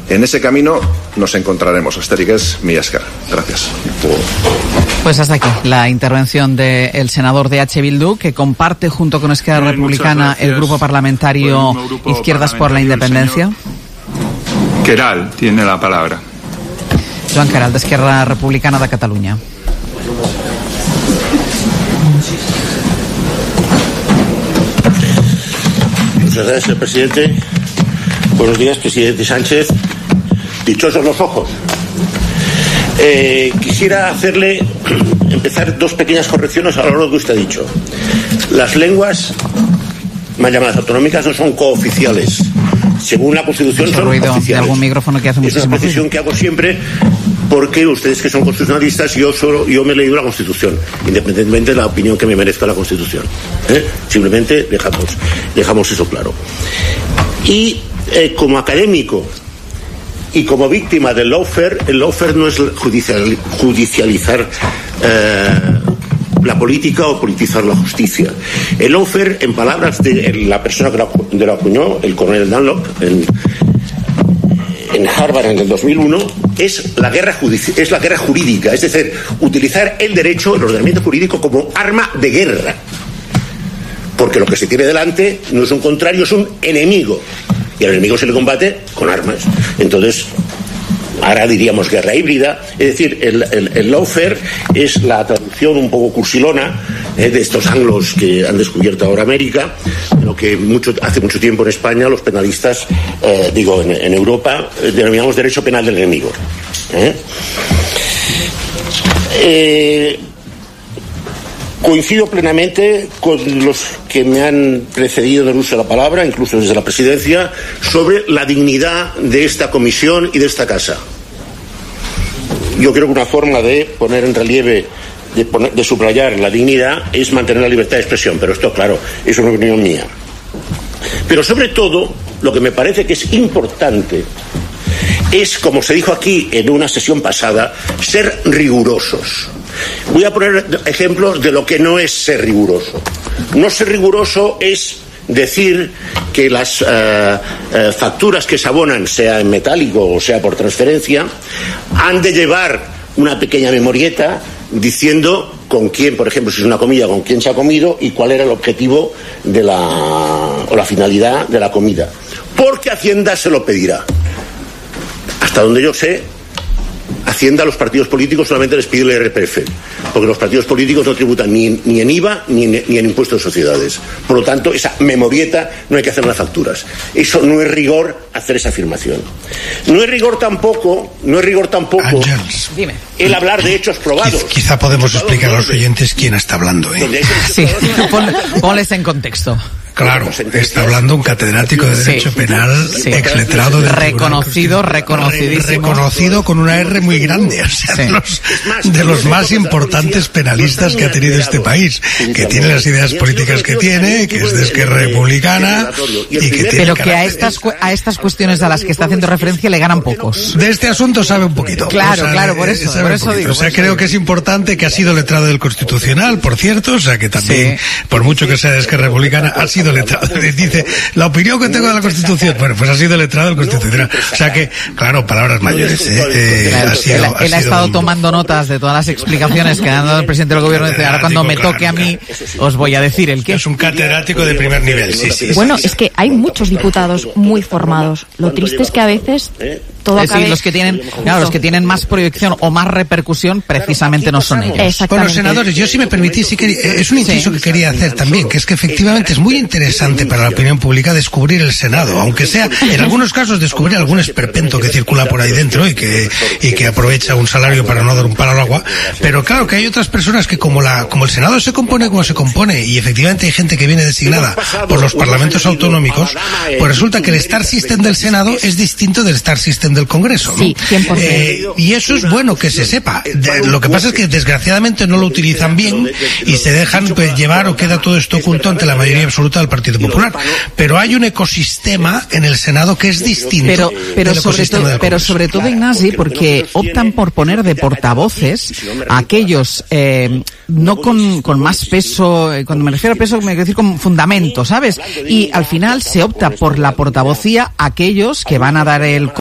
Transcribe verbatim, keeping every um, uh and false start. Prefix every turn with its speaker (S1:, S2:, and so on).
S1: En ese camino nos encontraremos. Asterigues, mi esker. Gracias.
S2: Pues hasta aquí la intervención del senador de H. Bildu, que comparte junto con Esquerra Republicana el grupo parlamentario
S3: pues grupo
S2: Izquierdas por la Independencia.
S3: Queralt tiene la palabra.
S2: Joan Queralt, de Esquerra Republicana de Cataluña.
S4: Muchas gracias, señor presidente. Buenos días, presidente Sánchez. Dichosos los ojos. Eh, quisiera hacerle empezar dos pequeñas correcciones a lo que usted ha dicho. Las lenguas más llamadas autonómicas no son cooficiales. Según la Constitución son oficiales.
S2: De algún micrófono que hace
S4: es una precisión ruido que hago siempre porque ustedes que son constitucionalistas, yo solo yo me he leído la Constitución, independientemente de la opinión que me merezca la Constitución. ¿Eh? Simplemente dejamos, dejamos eso claro. Y eh, como académico y como víctima del lawfare, el lawfare no es judicial, judicializar eh, la política o politizar la justicia. El lawfare, en palabras de la persona que lo, de lo acuñó, el coronel Dunlop, en, en Harvard en el dos mil uno, es la guerra judici- es la guerra jurídica, es decir, utilizar el derecho, el ordenamiento jurídico como arma de guerra. Porque lo que se tiene delante no es un contrario, es un enemigo. Y al enemigo se le combate con armas. Entonces, ahora diríamos guerra híbrida. Es decir, el, el, el lawfare es la traducción un poco cursilona eh, de estos anglos que han descubierto ahora América, lo que mucho, hace mucho tiempo en España los penalistas, eh, digo, en, en Europa, eh, denominamos derecho penal del enemigo. ¿Eh? Eh, Coincido plenamente con los que me han precedido en el uso de la palabra, incluso desde la presidencia, sobre la dignidad de esta comisión y de esta casa. Yo creo que una forma de poner en relieve, de, poner, de subrayar la dignidad es mantener la libertad de expresión, pero esto, claro, es una opinión mía. Pero sobre todo, lo que me parece que es importante es, como se dijo aquí en una sesión pasada, ser rigurosos. Voy a poner ejemplos de lo que no es ser riguroso. No ser riguroso es decir que las uh, uh, facturas que se abonan, sea en metálico o sea por transferencia, han de llevar una pequeña memorieta diciendo con quién, por ejemplo, si es una comida, con quién se ha comido y cuál era el objetivo de la, o la finalidad de la comida. Porque Hacienda se lo pedirá. Hasta donde yo sé, Hacienda a los partidos políticos solamente les pide el I R P F, porque los partidos políticos no tributan ni, ni en I V A ni en, ni en impuesto de sociedades. Por lo tanto, esa memorieta no hay que hacer las facturas. Eso no es rigor hacer esa afirmación. No es rigor tampoco, no es rigor tampoco
S5: Ángels,
S4: el hablar de hechos probados.
S5: Quizá podemos explicar a los oyentes quién está hablando, ¿eh?
S2: Sí, pon, ponles en contexto.
S5: Claro, está hablando un catedrático de Derecho sí, Penal, sí. exletrado de
S2: reconocido, reconocidísimo.
S5: Reconocido con una R muy grande, o sea, sí. de, los, de los más importantes penalistas que ha tenido este país, que tiene las ideas políticas que tiene, que es de Esquerra Republicana, y que tiene
S2: pero que a estas, a estas cuestiones a las que está haciendo referencia le ganan pocos.
S5: De este asunto sabe un poquito.
S2: Claro,
S5: o sea,
S2: claro, por eso, por eso digo.
S5: O sea, creo que es importante que ha sido letrado del Constitucional, por cierto, o sea, que también, sí. por mucho que sea de Esquerra Republicana, ha sido letrado. Dice, la opinión que tengo de la Constitución, bueno, pues ha sido letrado del Constitucional. O sea que, claro, palabras mayores. Eh, eh,
S2: claro,
S5: ha sido,
S2: él,
S5: ha
S2: él ha estado un... tomando notas de todas las explicaciones que ha dado el presidente del gobierno. Dice, ahora cuando me toque a mí, os voy a decir el qué.
S5: Es un catedrático de primer nivel. Sí, sí,
S6: bueno,
S5: sí,
S6: es que hay muchos diputados muy formados. Lo triste es que a veces todo acabe...
S2: Sí, los que tienen, claro, los que tienen más proyección o más repercusión precisamente no son ellos.
S5: Bueno, senadores, yo si me permitís, sí que, es un inciso sí. que quería hacer también, que es que efectivamente es muy interesante para la opinión pública descubrir el Senado, aunque sea en algunos casos descubrir algún esperpento que circula por ahí dentro y que y que aprovecha un salario para no dar un palo al agua, pero claro que hay otras personas que como la como el Senado se compone como se compone y efectivamente hay gente que viene designada por los parlamentos autonómicos, pues resulta que el Star System del Senado es distinto del Star System del Congreso, ¿no?
S6: Sí, cien por ciento.
S5: Eh, y eso es bueno que se sepa. De, lo que pasa es que desgraciadamente no lo utilizan bien y se dejan pues, llevar o queda todo esto oculto ante la mayoría absoluta del Partido Popular. Pero hay un ecosistema en el Senado que es distinto.
S2: Pero, pero, sobre, to- pero sobre todo, Ignasi, porque optan por poner de portavoces a aquellos eh, no con, con más peso, eh, cuando me refiero a peso, me quiero decir con fundamento, ¿sabes? Y al final se opta por la portavocía a aquellos que van a dar el